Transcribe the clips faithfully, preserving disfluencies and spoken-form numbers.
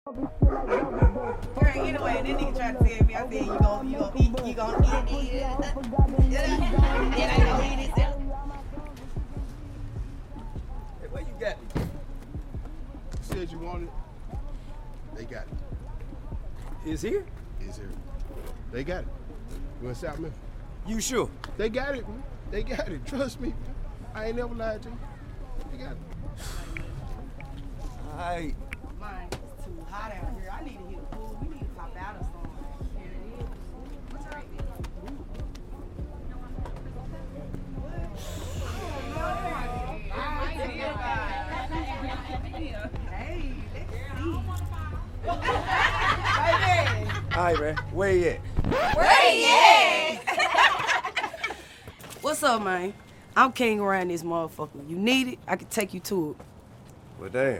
Girl, anyway, that nigga tried to tell me, I said, you gon' you gon' eat, you gon' eat, eat, eat. Then I gon' eat it. Hey, where you got it? You said you wanted it. They got it. It's here? It's here. They got it. You in South Memphis? You sure? They got it, man. They got it. Trust me. I ain't never lied to you. They got it. All right. Mine, it's too hot out here. I need to hit the pool. We need to pop out or something. Here it is. What's right there? Hey, let's see. All right, man. Where you at? Where you at? What's up, man? I'm king around this motherfucker. You need it, I can take you to it. Well, damn.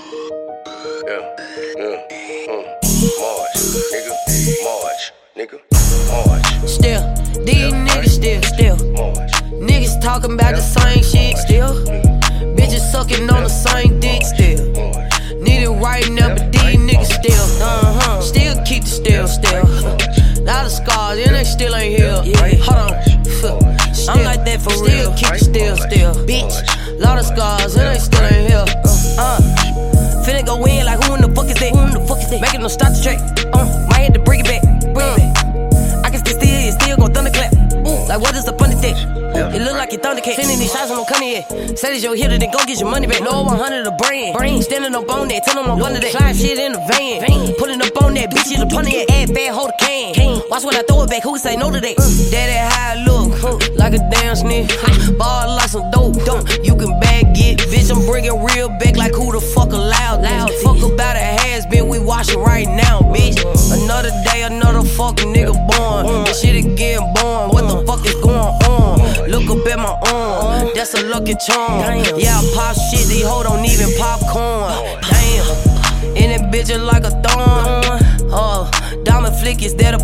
Yeah, yeah, uh, March, nigga, March, nigga, March. Still, these niggas still, still. March. Niggas talking about the same shit, still. Bitches sucking on the same dick, still. Need it right now, but these niggas still, uh-huh. Still keep the still, still. Lot of scars, and they still ain't here. Yeah, hold on. Still, I'm like that for real. Still keep the still, still. Bitch, lot of scars, and they still ain't here. Uh, finna go in like who in the fuck is that? Who in the fuck is that? Making them stop the track. Uh, might have to bring it back, bring it back. I can still steal it, still gon' thunderclap. Ooh, like what is the funny thing? Ooh, it look like your thundercat. Sending these shots when I'm coming here. Say that your hitter, then go get your money back. No one hundred a brand. Brain standing up on that, tell them I'm under that. Slide shit in the van. van. Pulling up on that, bitch, you the punny at add bad, hold a can. can. Watch when I throw it back, who say no to that? Mm. Daddy, how I look, like a damn snitch. Ball like some dope, dope. You can bag it, bitch, I'm bringing real back like who the fuck allowed. Loud, fuck about a has been, we watching right now, bitch. Another day, another fucking nigga born. This shit again born, what the fuck is going on? Look up at my arm, that's a lucky charm. Yeah, I pop shit, these hoes don't even popcorn. Damn, and that bitch is like a thorn. Uh, diamond flick, is that a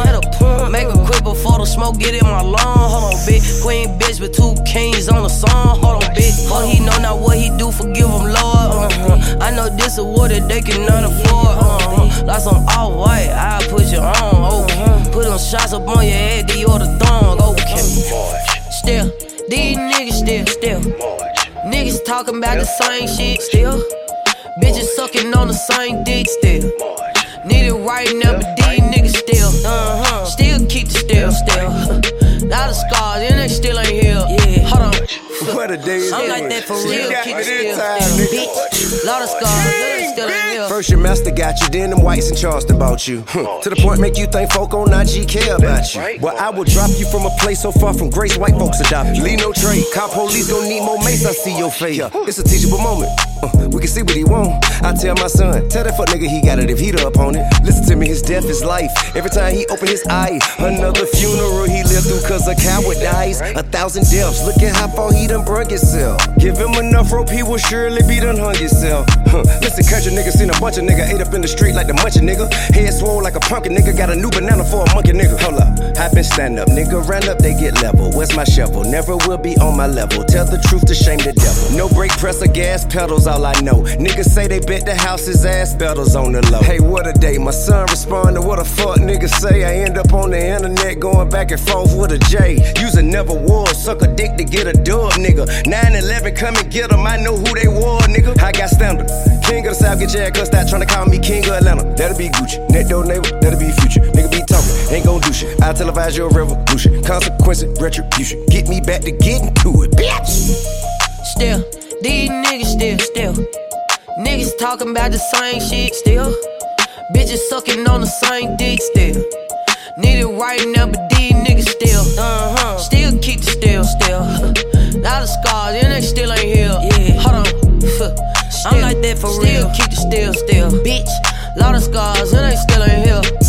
porn? Make a quick before the smoke get in my lung. Hold on, bitch, queen bitch with two kings on the song. Hold on, bitch, but he know not what he do, forgive him, Lord. Uh-huh. I know this is what that they cannot afford. Uh-huh. Like some all white, I put you on. Okay, put them shots up on your head, the order thong. Okay, still, these niggas still, still. Niggas talking about the same shit, still. Bitches sucking on the same dick, still. Need it right now, but these niggas still, uh-huh. Still keep the still, still. Lot of scars, and they still ain't here. Yeah, hold on. What a day. I'm like that for real, keep the still, still. Bitch, lot of scars, and they still ain't here. First your master got you, then them whites in Charleston bought you. Huh. To the point make you think folk on I G care about you. Well, I will drop you from a place so far from grace, white folks adopt you. Leave no trade, cop police gon' need more mace, I see your face. Yeah, it's a teachable moment. Uh, we can see what he want. I tell my son, tell that fuck nigga he got it if he the opponent. Listen to me, his death is life. Every time he open his eye, another funeral he lived through cause a coward dies. A thousand deaths, look at how far he done brung himself. Give him enough rope, he will surely be done hung himself. Huh. Listen, country nigga seen a bunch of nigga ate up in the street like the munching nigga. Head swole like a pumpkin nigga, got a new banana for a monkey nigga. Hold up, hop and stand up, nigga ran up, they get level. Where's my shovel? Never will be on my level. Tell the truth to shame the devil. No brake press or gas pedals, all I know. Niggas say they bet the house is ass pedals on the low. Hey, what a day, my son respond to what a fuck nigga say. I end up on the internet going back and forth with a J. Using never was, suck a dick to get a dub, nigga. nine eleven, come and get them, I know who they were, nigga. I got standard. King of the South, get your ass cussed out, tryna call me king of Atlanta. That'll be Gucci. Next door neighbor, that'll be future. Nigga be talking, ain't gon' do shit. I televise your revolution. Consequences, retribution. Get me back to getting to it, bitch. Still, these niggas still, still. Niggas talking about the same shit, still. Bitches sucking on the same dick, still. Need it right now, but these niggas still, uh-huh. Still keep the still, still. Lot of scars, and they still ain't here. Yeah, hold on. Still, I'm like that for real. Still keep the still, still. Bitch, lot of scars, and they still ain't here.